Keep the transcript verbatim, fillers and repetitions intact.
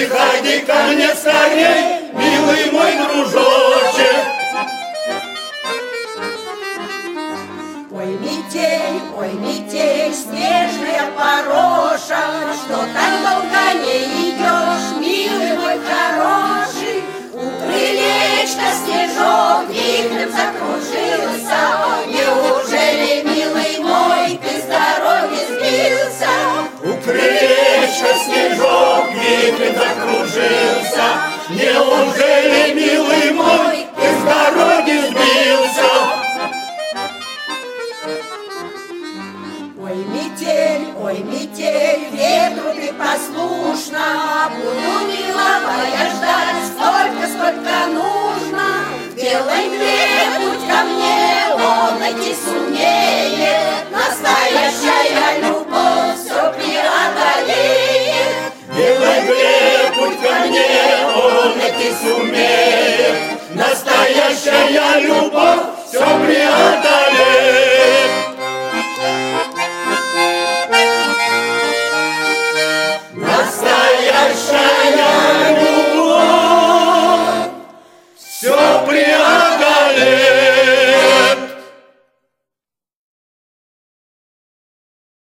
Приходи ко мне скорей, милый мой дружочек. Ой, метель, ой, метель, снежная пороша, что так долго не идешь, милый мой хороший. У крылечка снежок вихрем закружился. Неужели, милый мой, ты с дороги сбился? У крылечка снежок вихрем закружился. Неужели, милый мой, ты с дороги сбился? Ой, метель, ой, метель, ветру ты послушна,